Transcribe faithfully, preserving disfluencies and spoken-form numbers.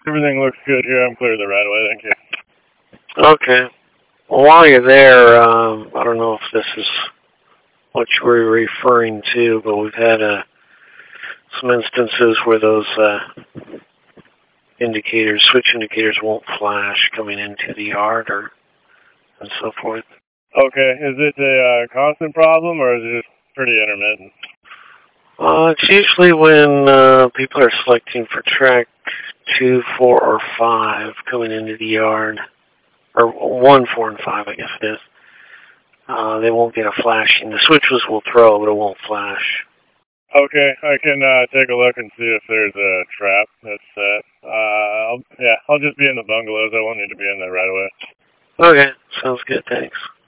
Everything looks good here. I'm clear of the right of way. Thank you. Okay. Well, while you're there, um, I don't know if this is what you were referring to, but we've had uh, some instances where those uh, indicators, switch indicators, won't flash coming into the yard or and so forth. Okay. Is it a uh, constant problem or is it just pretty intermittent? Uh, it's usually when uh, people are selecting for track two, four, or five coming into the yard, or one, four, and five, I guess it is. Uh, they won't get a flashing. The switches will throw, but it won't flash. Okay, I can uh, take a look and see if there's a trap that's set. Uh, I'll, yeah, I'll just be in the bungalows. I won't need to be in there right away. Okay, sounds good. Thanks.